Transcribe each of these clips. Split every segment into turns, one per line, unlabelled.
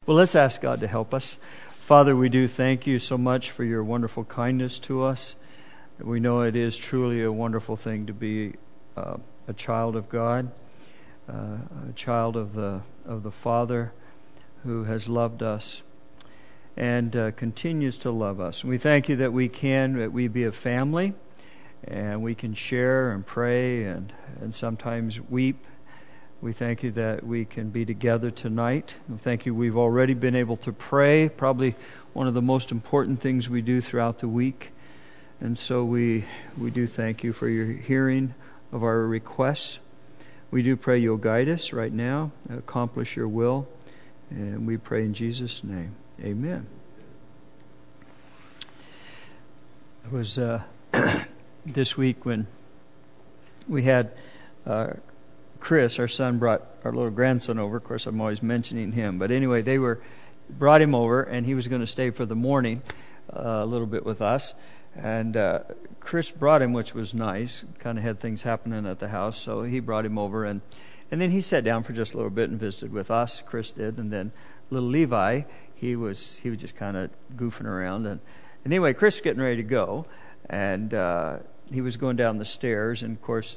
Well, let's ask God to help us. Father, we do thank you so much for your wonderful kindness to us. We know it is truly a wonderful thing to be a child of God, a child of the Father who has loved us and continues to love us. We thank you that we be a family, and we can share and pray and sometimes weep. We thank you that we can be together tonight. We thank you we've already been able to pray, probably one of the most important things we do throughout the week. And so we do thank you for your hearing of our requests. We do pray you'll guide us right now, accomplish your will. And we pray in Jesus' name. Amen. It was this week when we had Chris, our son, brought our little grandson over. Of course, I'm always mentioning him. But anyway, brought him over, and he was going to stay for the morning a little bit with us. And Chris brought him, which was nice. Kind of had things happening at the house, so he brought him over. And then he sat down for just a little bit and visited with us. Chris did. And then little Levi, he was just kind of goofing around. And anyway, Chris was getting ready to go. And he was going down the stairs. And, of course,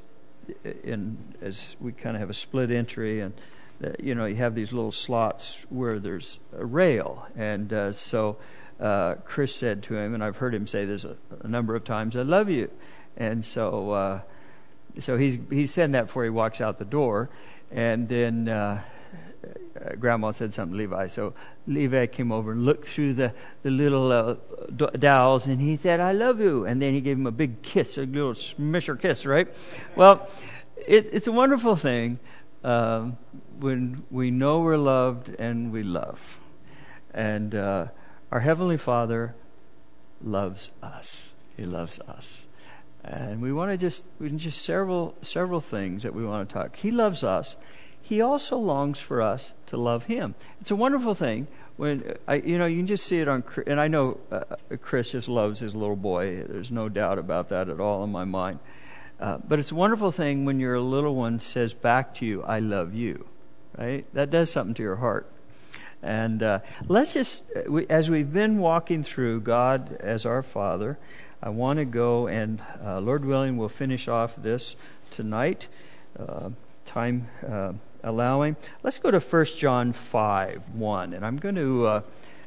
as we kind of have a split entry, and you have these little slots where there's a rail, and so Chris said to him, and I've heard him say this a number of times, "I love you," and so he's saying that before he walks out the door, and then Grandma said something to Levi. So Levi came over and looked through the little dowels, and he said, "I love you." And then he gave him a big kiss, a little smisher kiss, right? Well, it's a wonderful thing when we know we're loved and we love. And our Heavenly Father loves us. He loves us. And we just several things that we want to talk. He loves us. He also longs for us to love Him. It's a wonderful thing when you can just see it on. And I know Chris just loves his little boy. There's no doubt about that at all in my mind. But it's a wonderful thing when your little one says back to you, "I love you." Right? That does something to your heart. And let's just, as we've been walking through God as our Father, I want to go and, Lord willing, we'll finish off this tonight. Time allowing. Let's go to 1 John 5:1. And I'm going to,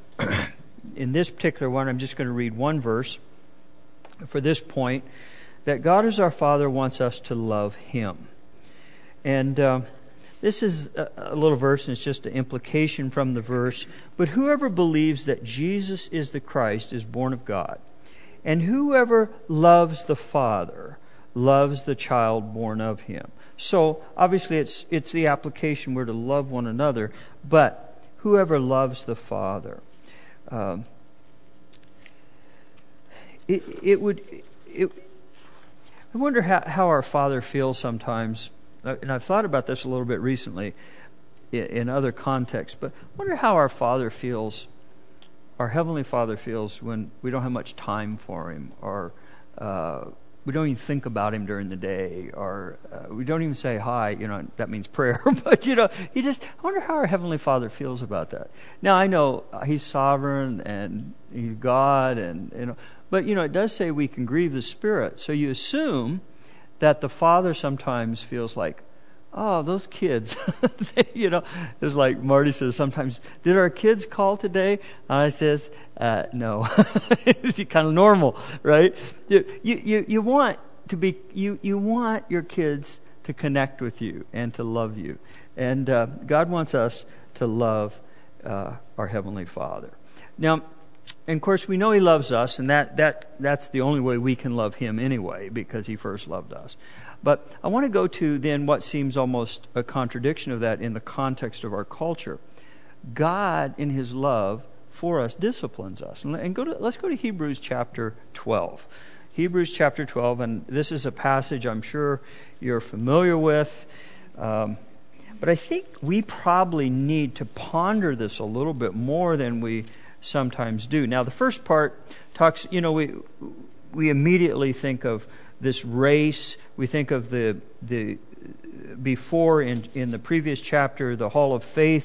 in this particular one, I'm just going to read one verse for this point, that God as our Father wants us to love Him. And this is a little verse, and it's just an implication from the verse. "But whoever believes that Jesus is the Christ is born of God. And whoever loves the Father loves the child born of Him." So, obviously, it's the application. We're to love one another. But whoever loves the Father. I wonder how our Father feels sometimes. And I've thought about this a little bit recently in other contexts. But I wonder how our Father feels, our Heavenly Father feels, when we don't have much time for Him, or we don't even think about Him during the day, or we don't even say hi. That means prayer. But I wonder how our Heavenly Father feels about that. Now I know He's sovereign and He's God, but it does say we can grieve the Spirit. So you assume that the Father sometimes feels like, "Oh, those kids," it's like Marty says sometimes, "Did our kids call today?" And I says, "No." It's kind of normal, right? You want to be, you want your kids to connect with you and to love you, and God wants us to love our Heavenly Father. Now, and of course, we know He loves us, and that's the only way we can love Him anyway, because He first loved us. But I want to go to then what seems almost a contradiction of that in the context of our culture. God, in His love for us, disciplines us. And let's go to Hebrews chapter 12. Hebrews chapter 12, and this is a passage I'm sure you're familiar with. But I think we probably need to ponder this a little bit more than we sometimes do. Now, the first part talks, we immediately think of this race. We think of the before in the previous chapter, the hall of faith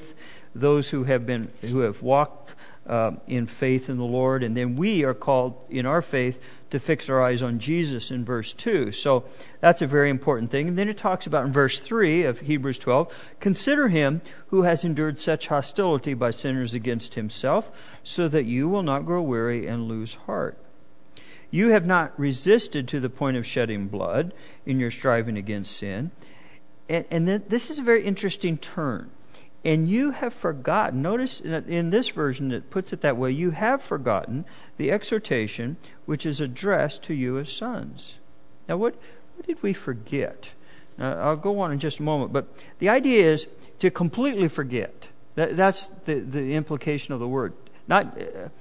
those who have walked in faith in the Lord, and then we are called in our faith to fix our eyes on Jesus in verse 2. So that's a very important thing. And then it talks about in verse 3 of Hebrews 12, consider him who has endured such hostility by sinners against himself, so that you will not grow weary and lose heart. You have not resisted to the point of shedding blood in your striving against sin. And then this is a very interesting turn. And you have forgotten, notice in this version it puts it that way, you have forgotten the exhortation which is addressed to you as sons. Now what did we forget? I'll go on in just a moment, but the idea is to completely forget. That's the implication of the word. Not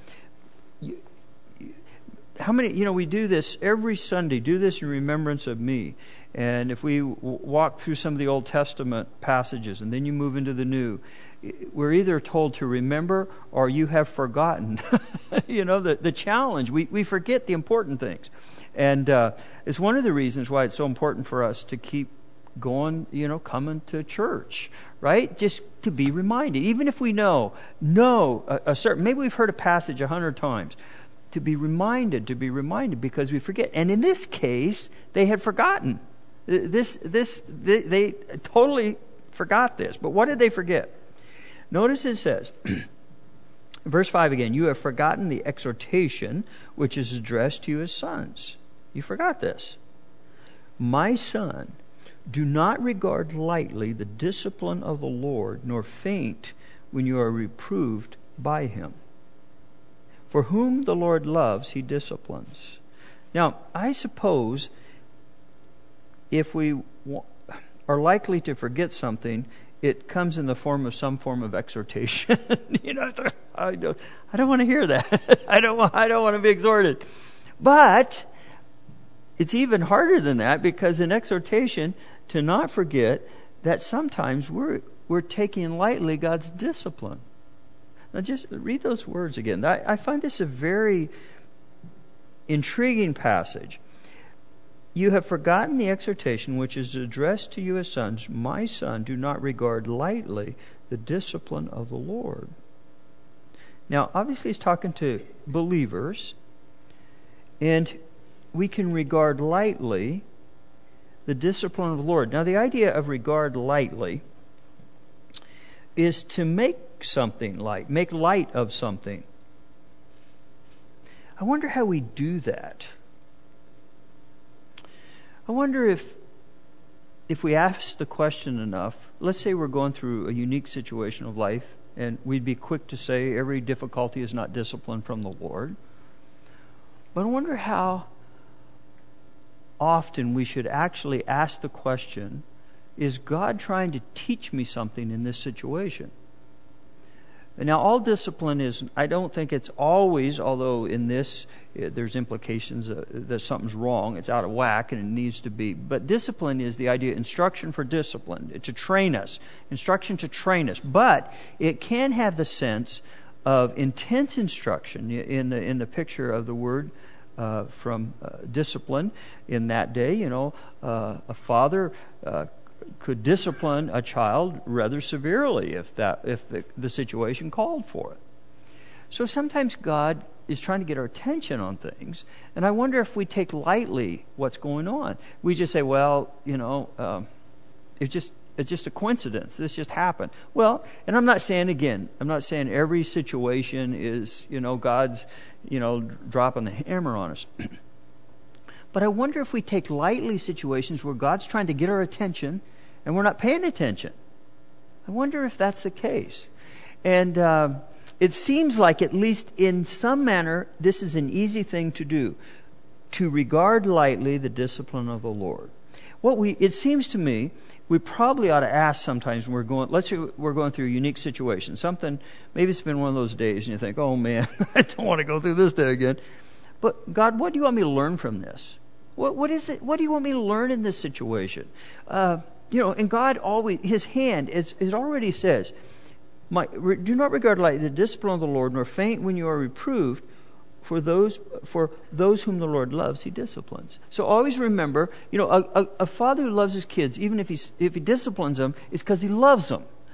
how many, we do this every Sunday, do this in remembrance of me. And if we walk through some of the Old Testament passages and then you move into the New, we're either told to remember or you have forgotten. The challenge. We forget the important things. And it's one of the reasons why it's so important for us to keep going, coming to church, right? Just to be reminded. Even if we know a certain, maybe we've heard a passage 100 times, to be reminded because we forget. And in this case, they had forgotten. They totally forgot this. But what did they forget? Notice it says, verse 5 again, you have forgotten the exhortation which is addressed to you as sons. You forgot this. My son, do not regard lightly the discipline of the Lord, nor faint when you are reproved by him. For whom the Lord loves, he disciplines. Now, I suppose if we are likely to forget something, it comes in the form of some form of exhortation. I don't want to hear that. I don't want to be exhorted. But it's even harder than that, because in exhortation, to not forget that sometimes we're taking lightly God's discipline. Now just read those words again. I find this a very intriguing passage. You have forgotten the exhortation which is addressed to you as sons. My son, do not regard lightly the discipline of the Lord. Now, obviously he's talking to believers, and we can regard lightly the discipline of the Lord. Now, the idea of regard lightly is to make something light, make light of something. I wonder how we do that. I wonder if we ask the question enough, let's say we're going through a unique situation of life, and we'd be quick to say every difficulty is not discipline from the Lord. But I wonder how often we should actually ask the question, is God trying to teach me something in this situation? Now, all discipline is, I don't think it's always, although in this there's implications that something's wrong, it's out of whack and it needs to be. But discipline is the idea, instruction for discipline, to train us, instruction to train us. But it can have the sense of intense instruction in the picture of the word from discipline in that day. A father could discipline a child rather severely if the situation called for it. So sometimes God is trying to get our attention on things, and I wonder if we take lightly what's going on. We just say, well, it's just a coincidence. This just happened. Well, and I'm not saying every situation is, God's, dropping the hammer on us. But I wonder if we take lightly situations where God's trying to get our attention and we're not paying attention. I wonder if that's the case. And it seems like, at least in some manner, this is an easy thing to do, to regard lightly the discipline of the Lord. It seems to me, we probably ought to ask sometimes when let's say we're going through a unique situation. Something, maybe it's been one of those days and you think, oh man, I don't want to go through this day again. But God, what do you want me to learn from this? What is it? What do you want me to learn in this situation? And God always, His hand, as it already says, do not regard lightly the discipline of the Lord, nor faint when you are reproved. For those whom the Lord loves, He disciplines. So always remember, a father who loves his kids, even if he disciplines them, is because he loves them.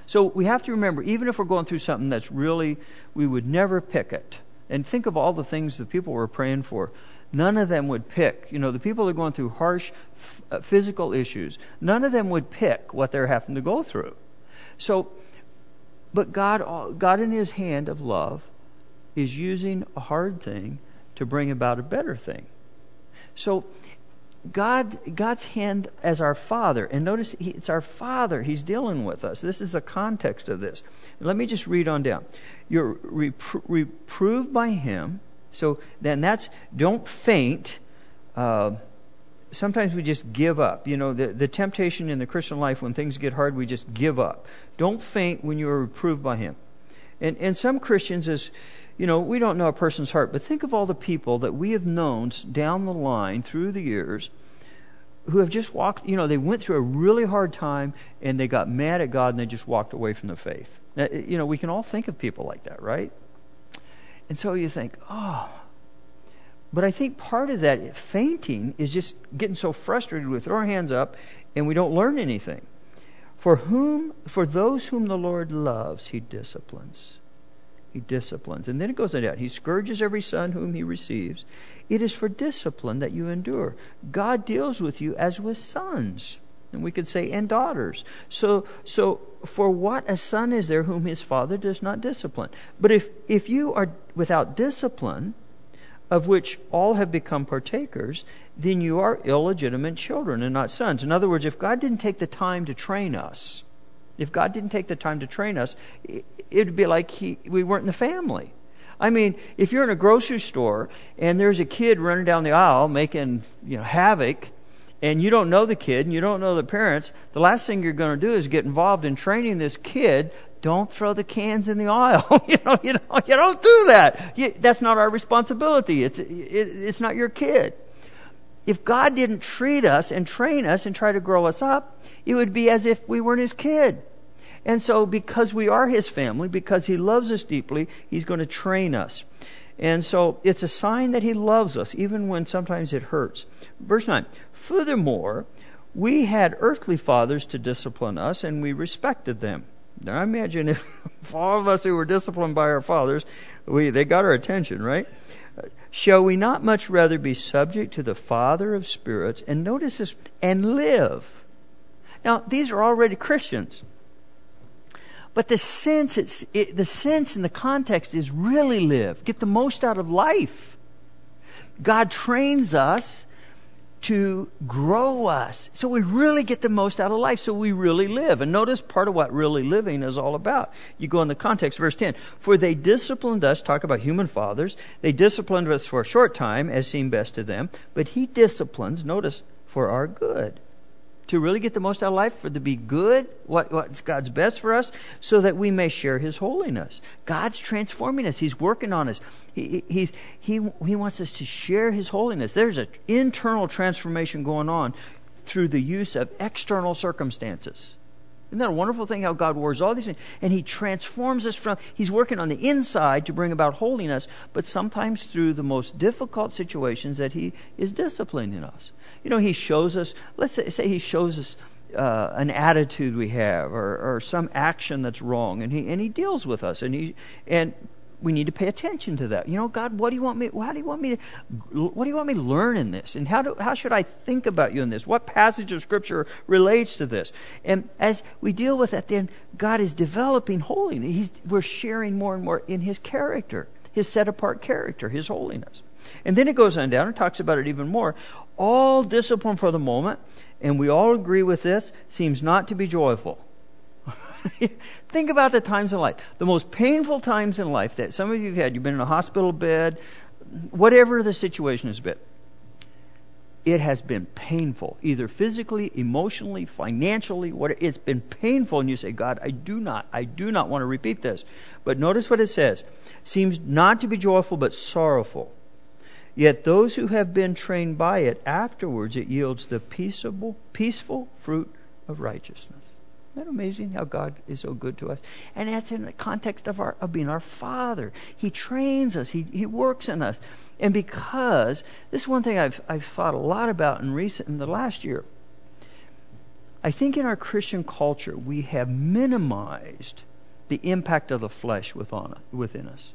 So we have to remember, even if we're going through something that's really, we would never pick it. And think of all the things the people were praying for. None of them would pick. The people that are going through harsh physical issues, none of them would pick what they're having to go through. So, but God in His hand of love is using a hard thing to bring about a better thing. So God's hand as our Father, and notice it's our Father. He's dealing with us. This is the context of this. Let me just read on down. You're reproved by Him. So then don't faint. Sometimes we just give up. The temptation in the Christian life when things get hard, we just give up. Don't faint when you are reproved by Him. And some Christians we don't know a person's heart, but think of all the people that we have known down the line through the years who have just walked, they went through a really hard time and they got mad at God and they just walked away from the faith. Now, we can all think of people like that, right? And so you think, but I think part of that fainting is just getting so frustrated with our hands up and we don't learn anything. For those whom the Lord loves, He disciplines. He disciplines. And then it goes on down. He scourges every son whom He receives. It is for discipline that you endure. God deals with you as with sons. And we could say, and daughters. So for what a son is there whom his father does not discipline? But if you are without discipline, of which all have become partakers, then you are illegitimate children and not sons. In other words, if God didn't take the time to train us, it would be like we weren't in the family. I mean, if you're in a grocery store and there's a kid running down the aisle making havoc, and you don't know the kid and you don't know the parents, the last thing you're going to do is get involved in training this kid. Don't throw the cans in the aisle. You don't do that. That's not our responsibility. It's not your kid. If God didn't treat us and train us and try to grow us up, it would be as if we weren't His kid. And so because we are His family, because He loves us deeply, He's going to train us. And so it's a sign that He loves us, even when sometimes it hurts. Verse 9, furthermore, we had earthly fathers to discipline us, and we respected them. Now, I imagine if all of us who were disciplined by our fathers, they got our attention, right? Shall we not much rather be subject to the Father of spirits, and notice this, and live? Now, these are already Christians. But the sense in the context is really live. Get the most out of life. God trains us to grow us. So we really get the most out of life. So we really live. And notice part of what really living is all about. You go in the context, verse 10. For they disciplined us, talk about human fathers. They disciplined us for a short time, as seemed best to them. But He disciplines, notice, for our good. To really get the most out of life, for to be good, what's God's best for us, so that we may share His holiness. God's transforming us. He's working on us. He wants us to share His holiness. There's an internal transformation going on through the use of external circumstances. Isn't that a wonderful thing how God works all these things? And He transforms us He's working on the inside to bring about holiness, but sometimes through the most difficult situations that He is disciplining us. He shows us, let's say He shows us an attitude we have or some action that's wrong, and He deals with us, and we need to pay attention to that. God, what do you want me to learn in this? And how should I think about you in this? What passage of Scripture relates to this? And as we deal with that, then God is developing holiness. We're sharing more and more in His character, His set-apart character, His holiness. And then it goes on down and talks about it even more. All discipline for the moment, and we all agree with this, seems not to be joyful. Think about the times in life. The most painful times in life that some of you have had. You've been in a hospital bed, whatever the situation has been. It has been painful, either physically, emotionally, financially. It's been painful, and you say, God, I do not want to repeat this. But notice what it says. Seems not to be joyful, but sorrowful. Yet those who have been trained by it, afterwards it yields the peaceful fruit of righteousness. Isn't that amazing how God is so good to us? And that's in the context of being our Father. He trains us. He works in us. And because, this is one thing I've thought a lot about in the last year. I think in our Christian culture, we have minimized the impact of the flesh within us.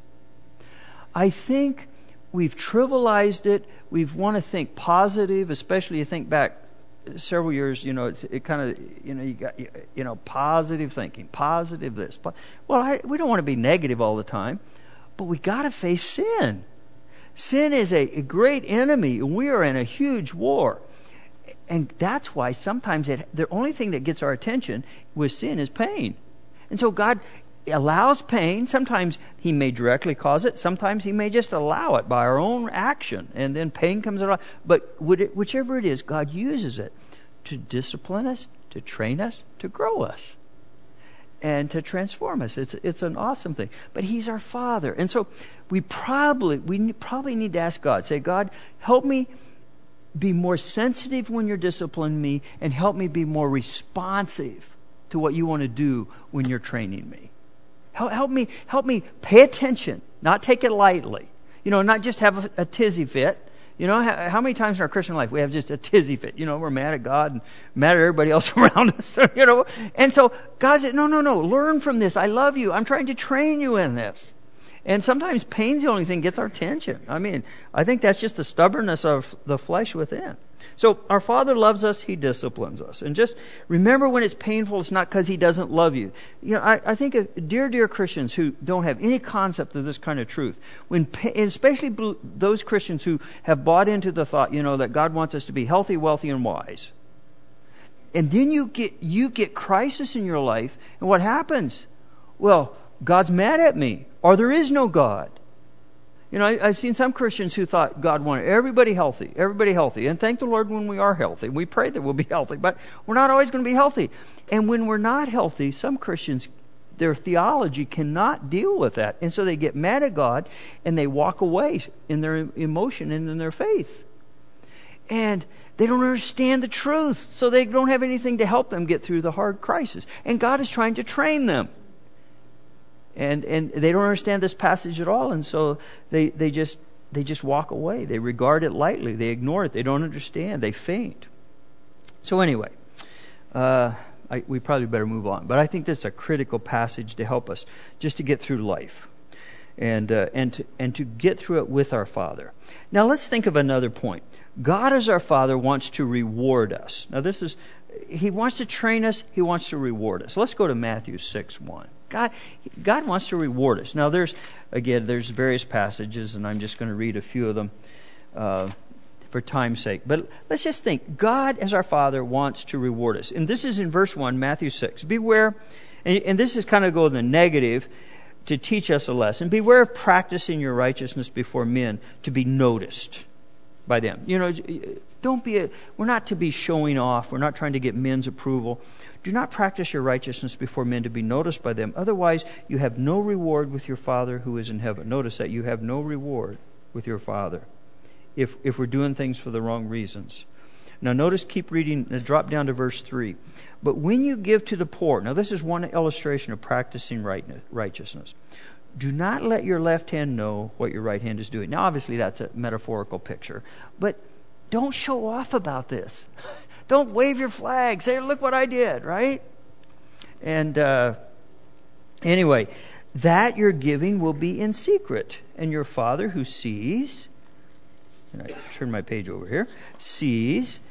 I think we've trivialized it. We want to think positive, especially you think back several years, it kind of, you got, positive thinking, positive this. We don't want to be negative all the time, but we got to face sin. Sin is a great enemy, and we are in a huge war. And that's why sometimes the only thing that gets our attention with sin is pain. And so God allows pain. Sometimes He may directly cause it. Sometimes He may just allow it by our own action. And then pain comes around. But whichever it is, God uses it to discipline us, to train us, to grow us, and to transform us. It's an awesome thing. But He's our Father. And so we probably need to ask God, say, God, help me be more sensitive when you're disciplining me, and help me be more responsive to what you want to do when you're training me. Help me pay attention, not take it lightly. Not just have a tizzy fit. How many times in our Christian life we have just a tizzy fit? We're mad at God and mad at everybody else around us. And so God said, no, learn from this. I love you. I'm trying to train you in this. And sometimes pain's the only thing that gets our attention. I think that's just the stubbornness of the flesh within. So our Father loves us. He disciplines us. And just remember, when it's painful, it's not because He doesn't love you. I think of dear Christians who don't have any concept of this kind of truth, especially those Christians who have bought into the thought, that God wants us to be healthy, wealthy, and wise. And then you get crisis in your life, and what happens? Well, God's mad at me, or there is no God. I've seen some Christians who thought God wanted everybody healthy, and thank the Lord when we are healthy. We pray that we'll be healthy, but we're not always going to be healthy. And when we're not healthy, some Christians, their theology cannot deal with that, and so they get mad at God, and they walk away in their emotion and in their faith. And they don't understand the truth, so they don't have anything to help them get through the hard crisis. And God is trying to train them. And they don't understand this passage at all, and so they just walk away. They regard it lightly. They ignore it. They don't understand. They faint. So anyway, we probably better move on. But I think this is a critical passage to help us just to get through life, and to get through it with our Father. Now let's think of another point. God, as our Father, wants to reward us. Now He wants to train us. He wants to reward us. Let's go to Matthew 6:1. God wants to reward us. Now, there's various passages, and I'm just going to read a few of them for time's sake. But let's just think. God, as our Father, wants to reward us. And this is in verse 1, Matthew 6. Beware, and this is kind of go in the negative to teach us a lesson. Beware of practicing your righteousness before men to be noticed by them. We're not to be showing off. We're not trying to get men's approval. Do not practice your righteousness before men to be noticed by them. Otherwise, you have no reward with your Father who is in heaven. Notice that you have no reward with your Father if we're doing things for the wrong reasons. Now notice, keep reading, drop down to verse 3. But when you give to the poor, now this is one illustration of practicing righteousness. Do not let your left hand know what your right hand is doing. Now obviously that's a metaphorical picture, but don't show off about this. Don't wave your flag. Say, look what I did, right? And anyway, that your giving will be in secret. And your Father who sees, and I turn my page over here, sees,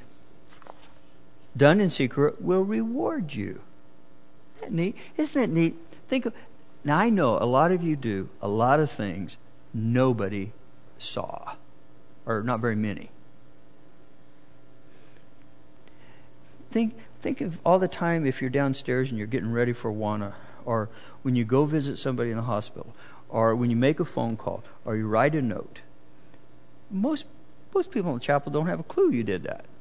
done in secret, will reward you. Isn't that neat? Isn't that neat? Now I know a lot of you do a lot of things nobody saw, or not very many. Think of all the time if you're downstairs and you're getting ready for Awana, or when you go visit somebody in the hospital, or when you make a phone call, or you write a note. Most people in the chapel don't have a clue you did that.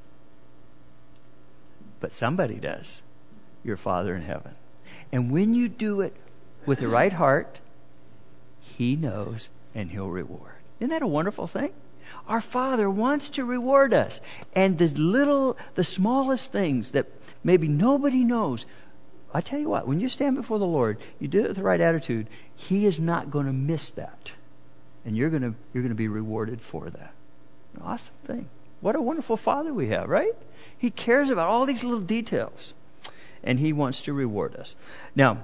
But somebody does. Your Father in heaven. And when you do it with the right heart, He knows and He'll reward. Isn't that a wonderful thing? Our Father wants to reward us. And the smallest things that maybe nobody knows, I tell you what, when you stand before the Lord, you do it with the right attitude, He is not going to miss that. And you're going to be rewarded for that. An awesome thing. What a wonderful Father we have, right? He cares about all these little details. and He wants to reward us. Now,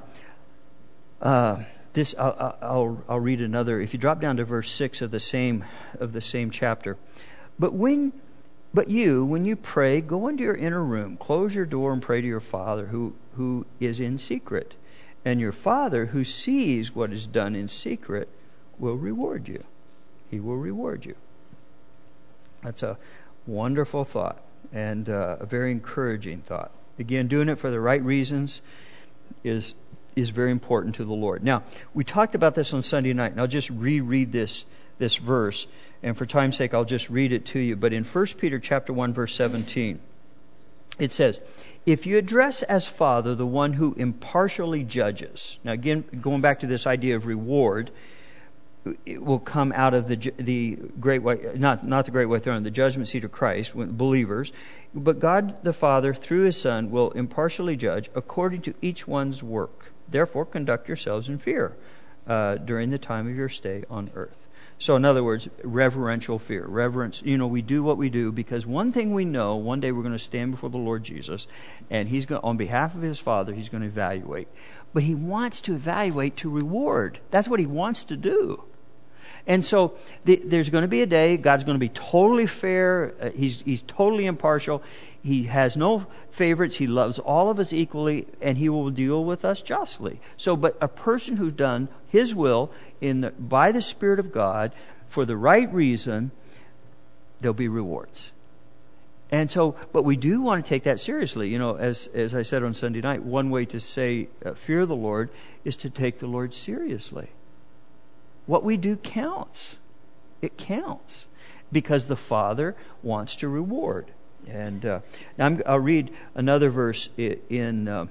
this I'll read another. If you drop down to verse 6 of the same chapter, when you pray, go into your inner room, close your door, and pray to your Father who is in secret, and your Father who sees what is done in secret will reward you. He will reward you. That's a wonderful thought, and a very encouraging thought. Again, doing it for the right reasons is very important to the Lord. Now, we talked about this on Sunday night, and I'll just reread this verse, and for time's sake, I'll just read it to you. But in 1 Peter chapter 1, verse 17, it says, "If you address as Father the one who impartially judges." Now, again, going back to this idea of reward, it will come out of the great white, not the great white throne, the judgment seat of Christ, when believers. But God the Father, through His Son, will impartially judge according to each one's work. Therefore, conduct yourselves in fear during the time of your stay on earth. So, in other words, reverential fear. Reverence, we do what we do because one thing we know, one day we're going to stand before the Lord Jesus, and He's going, on behalf of His Father, He's going to evaluate. But He wants to evaluate to reward. That's what He wants to do. And so there's going to be a day, God's going to be totally fair. He's totally impartial. He has no favorites. He loves all of us equally, and He will deal with us justly. So, but a person who's done His will by the Spirit of God for the right reason, there'll be rewards. And so, but we do want to take that seriously. As I said on Sunday night, one way to say fear the Lord is to take the Lord seriously. What we do counts. It counts because the Father wants to reward. And now I'll read another verse in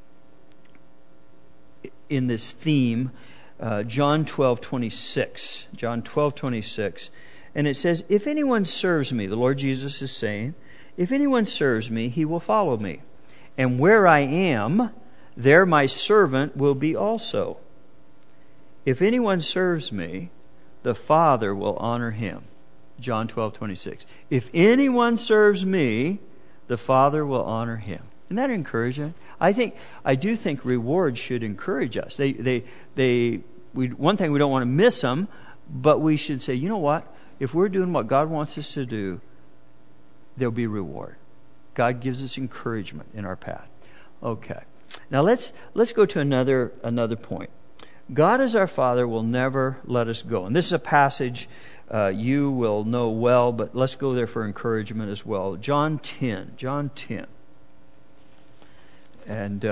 this theme, John 12:26. John 12:26, and it says, "If anyone serves me," the Lord Jesus is saying, "if anyone serves me, he will follow me, and where I am, there my servant will be also. If anyone serves me, the Father will honor him." John 12:26. If anyone serves me, the Father will honor him. Isn't that encouraging? I do think rewards should encourage us. One thing, we don't want to miss them, but we should say, you know what? If we're doing what God wants us to do, there'll be reward. God gives us encouragement in our path. Okay. Now let's go to another point. God as our Father will never let us go. And this is a passage you will know well, but let's go there for encouragement as well. John 10. And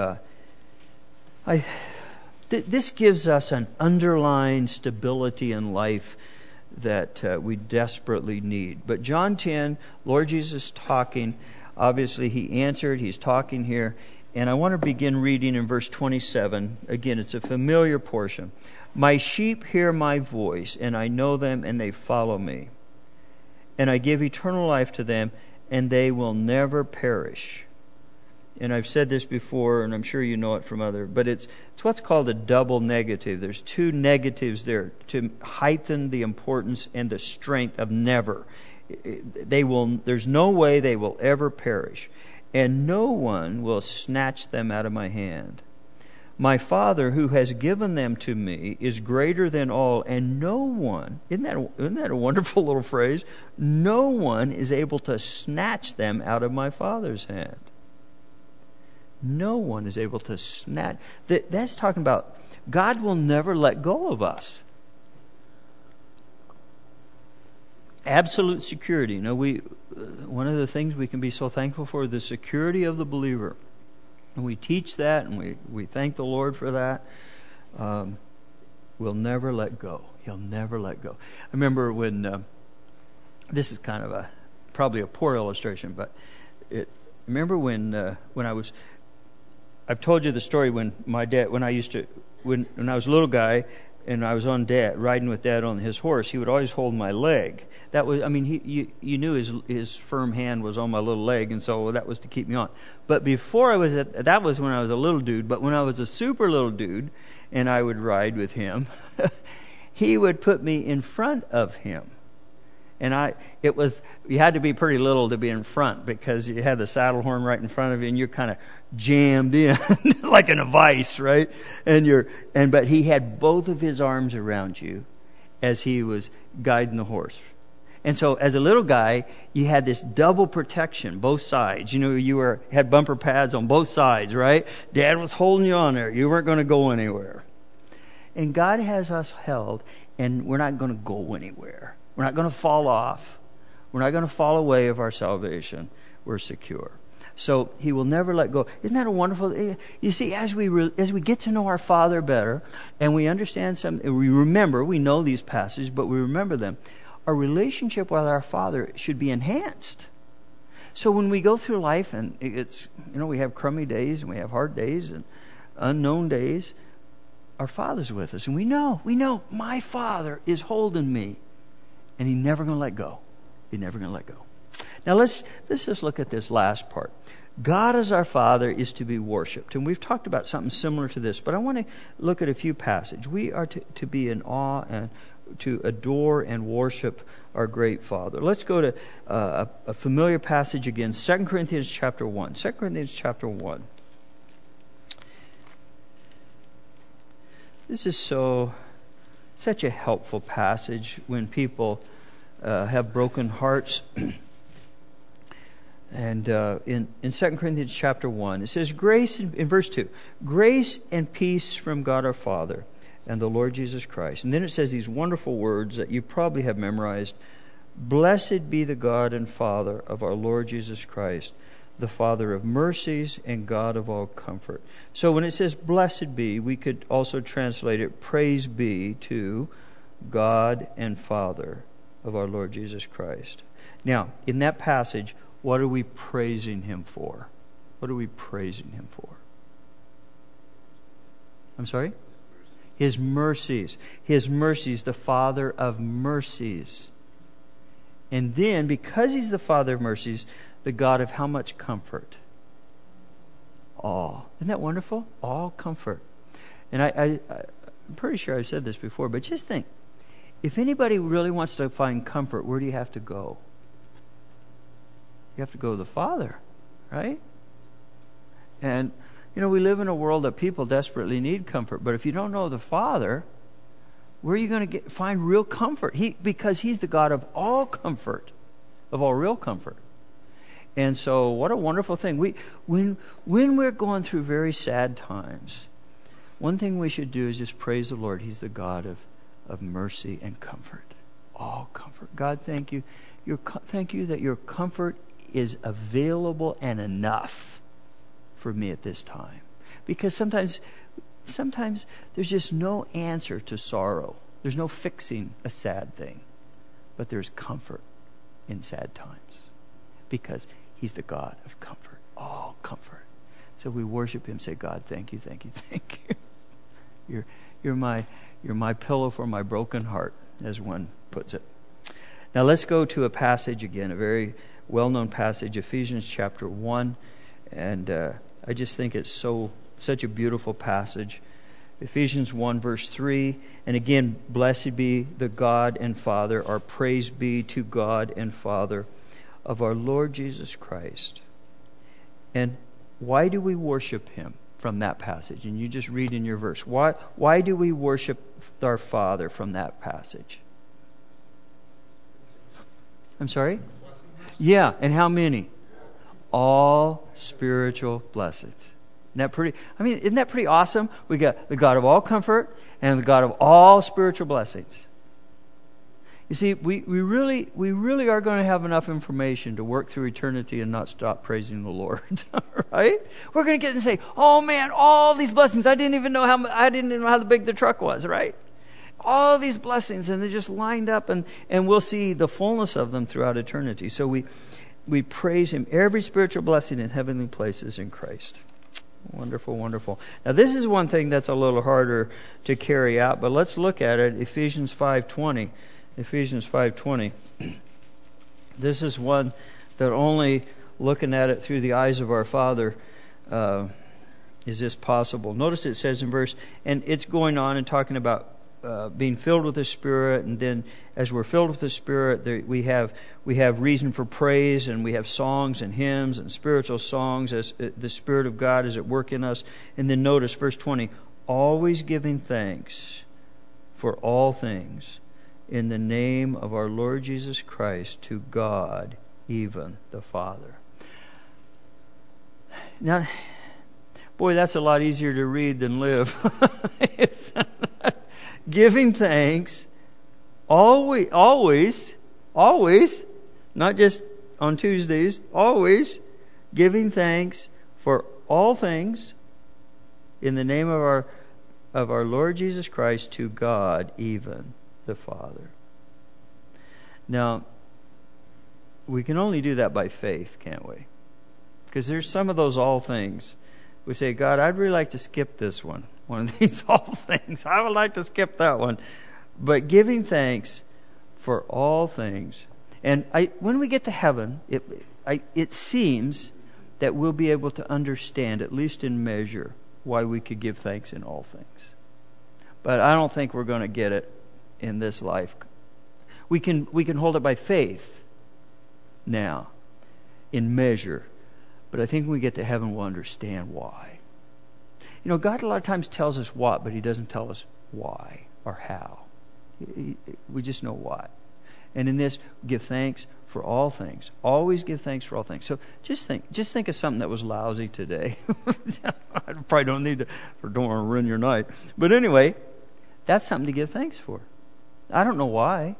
this gives us an underlying stability in life that we desperately need. But John 10, Lord Jesus talking. Obviously, He answered. He's talking here. And I want to begin reading in verse 27. Again, it's a familiar portion. "My sheep hear my voice, and I know them, and they follow me. And I give eternal life to them, and they will never perish." And I've said this before, and I'm sure you know it from but it's what's called a double negative. There's two negatives there to heighten the importance and the strength of never. There's no way they will ever perish, and no one will snatch them out of my hand. My Father who has given them to me is greater than all, and no one, isn't that a wonderful little phrase? No one is able to snatch them out of my Father's hand. No one is able to snatch. That's talking about God will never let go of us. Absolute security. One of the things we can be so thankful for is the security of the believer. And we teach that, and we thank the Lord for that. We'll never let go. He'll never let go. I remember when, this is kind of probably a poor illustration, but remember when I've told you the story when my dad, when I was a little guy, and I was riding with Dad on his horse, he would always hold my leg. That was, you knew his firm hand was on my little leg, and so that was to keep me on. But before that was when I was a little dude, but when I was a super little dude, and I would ride with him, he would put me in front of him. And you had to be pretty little to be in front because you had the saddle horn right in front of you, and you're kind of jammed in like in a vice, right? But he had both of his arms around you as he was guiding the horse. And so as a little guy, you had this double protection, both sides. You had bumper pads on both sides, right? Dad was holding you on there. You weren't going to go anywhere. And God has us held, and we're not going to go anywhere. We're not going to fall off. We're not going to fall away of our salvation. We're secure. So he will never let go. Isn't that a wonderful? You see, as we get to know our Father better, and we understand something, we know these passages, but we remember them. Our relationship with our Father should be enhanced. So when we go through life, and we have crummy days and we have hard days and unknown days, our Father's with us, and we know my Father is holding me, and He's never going to let go. He's never going to let go. Now let's just look at this last part. God as our Father is to be worshipped, and we've talked about something similar to this, but I want to look at a few passages. We are to be in awe and to adore and worship our great Father. Let's go to a familiar passage again, 2 Corinthians chapter 1. 2 Corinthians chapter 1. This is such a helpful passage when people have broken hearts. And in 2 Corinthians chapter 1, it says, in verse 2, grace and peace from God our Father and the Lord Jesus Christ. And then it says these wonderful words that you probably have memorized. Blessed be the God and Father of our Lord Jesus Christ, the Father of mercies and God of all comfort. So when it says blessed be, we could also translate it, praise be to God and Father of our Lord Jesus Christ. Now, in that passage, what are we praising Him for? What are we praising Him for? I'm sorry? His mercies. His mercies, the Father of mercies. And then, because He's the Father of mercies, the God of how much comfort? All. Isn't that wonderful? All comfort. And I'm pretty sure I've said this before, but just think, if anybody really wants to find comfort, where do you have to go? You have to go to the Father, right? And we live in a world that people desperately need comfort. But if you don't know the Father, where are you going to find real comfort? Because He's the God of all comfort, of all real comfort. And so, what a wonderful thing. When we're going through very sad times, one thing we should do is just praise the Lord. He's the God of mercy and comfort. All comfort. God, thank you. Thank you that your comfort is available and enough for me at this time. Because sometimes there's just no answer to sorrow. There's no fixing a sad thing. But there's comfort in sad times. Because He's the God of comfort. All comfort. So we worship Him, say, God, thank you, thank you, thank you. You're my pillow for my broken heart, as one puts it. Now let's go to a passage again, a very well-known passage, Ephesians chapter 1. And I just think it's such a beautiful passage. Ephesians 1 verse 3. And again, blessed be the God and Father, our praise be to God and Father of our Lord Jesus Christ. And why do we worship Him from that passage? And you just read in your verse. Why do we worship our Father from that passage? I'm sorry? Yeah, and how many? All spiritual blessings. Isn't that pretty awesome? We got the God of all comfort and the God of all spiritual blessings. You see, we really are going to have enough information to work through eternity and not stop praising the Lord, right? We're going to get and say, "Oh man, all these blessings! I didn't even know how big the truck was," right? All these blessings, and they're just lined up, and we'll see the fullness of them throughout eternity. So we praise Him. Every spiritual blessing in heavenly places in Christ. Wonderful, wonderful. Now this is one thing that's a little harder to carry out, but let's look at it. Ephesians 5:20. Ephesians 5:20. This is one that only looking at it through the eyes of our Father is this possible. Notice it says in verse, and it's going on and talking about being filled with the Spirit, and then as we're filled with the Spirit, we have reason for praise, and we have songs and hymns and spiritual songs as the Spirit of God is at work in us. And then notice verse 20, always giving thanks for all things in the name of our Lord Jesus Christ to God, even the Father. Now, boy, that's a lot easier to read than live. Giving thanks always, not just on Tuesdays, always giving thanks for all things in the name of our Lord Jesus Christ to God, even the Father. Now, we can only do that by faith, can't we? Because there's some of those all things. We say, God, I'd really like to skip this one of these all things. I would like to skip that one. But giving thanks for all things. And when we get to heaven, it seems that we'll be able to understand, at least in measure, why we could give thanks in all things. But I don't think we're going to get it in this life. We can hold it by faith now, in measure. But I think when we get to heaven, we'll understand why. You know, God a lot of times tells us what, but He doesn't tell us why or how. We just know what. And in this, give thanks for all things. Always give thanks for all things. So just think of something that was lousy today. I probably don't want to ruin your night. But anyway, that's something to give thanks for. I don't know why.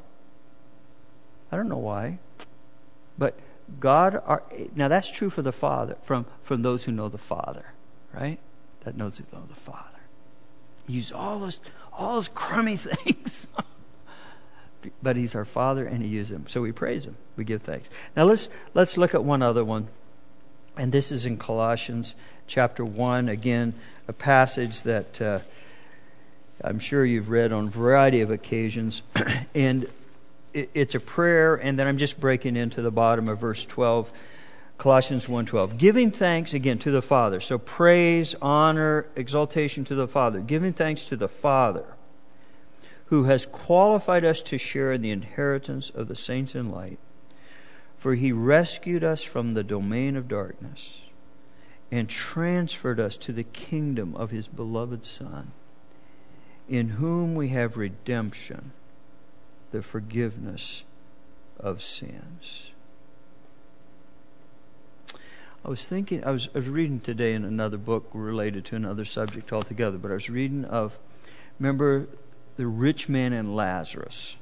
But now that's true for the Father, from those who know the Father, right? That knows who know the Father. He uses all those crummy things. But He's our Father, and He uses them. So we praise Him. We give thanks. Now let's look at one other one. And this is in Colossians chapter 1. Again, a passage that I'm sure you've read on a variety of occasions. And it's a prayer, and then I'm just breaking into the bottom of verse 12. Colossians 1:12. Giving thanks, again, to the Father. So praise, honor, exaltation to the Father. Giving thanks to the Father, who has qualified us to share in the inheritance of the saints in light. For He rescued us from the domain of darkness and transferred us to the kingdom of His beloved Son, in whom we have redemption, the forgiveness of sins. I was reading today in another book related to another subject altogether, but I was reading remember the rich man and Lazarus.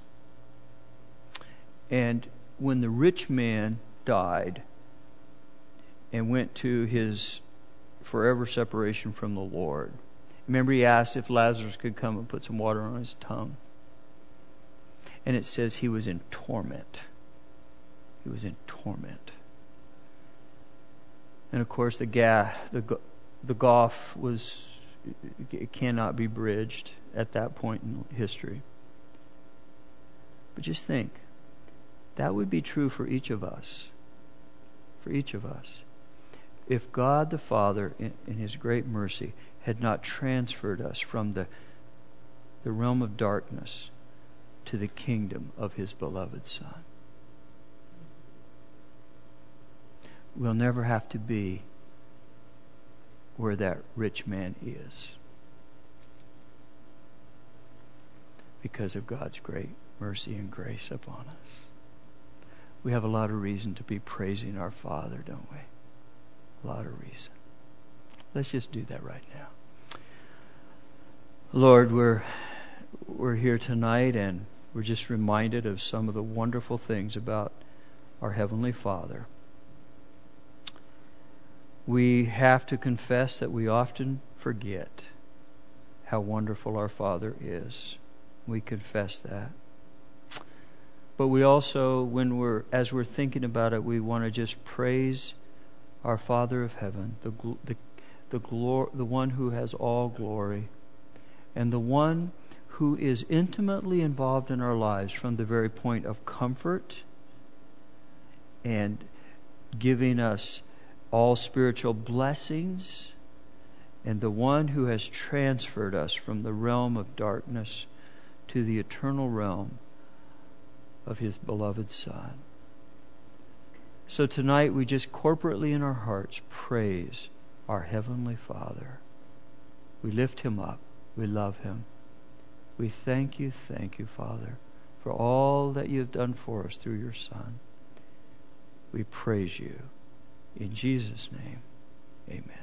And when the rich man died and went to his forever separation from the Lord, remember he asked if Lazarus could come and put some water on his tongue. And it says he was in torment. He was in torment. And of course, the gulf it cannot be bridged at that point in history. But just think, that would be true for each of us. For each of us. If God the Father, in His great mercy, had not transferred us from the realm of darkness to the kingdom of His beloved Son. We'll never have to be where that rich man is, because of God's great mercy and grace upon us. We have a lot of reason to be praising our Father, don't we? A lot of reason. Let's just do that right now. Lord, we're here tonight, and we're just reminded of some of the wonderful things about our Heavenly Father. We have to confess that we often forget how wonderful our Father is. We confess that. But we also, as we're thinking about it, we want to just praise our Father of heaven, the one who has all glory, and the one who is intimately involved in our lives from the very point of comfort and giving us all spiritual blessings, and the one who has transferred us from the realm of darkness to the eternal realm of His beloved Son. So tonight we just corporately in our hearts praise our Heavenly Father. We lift Him up. We love Him. We thank you, Father, for all that you have done for us through your Son. We praise you. In Jesus' name, amen.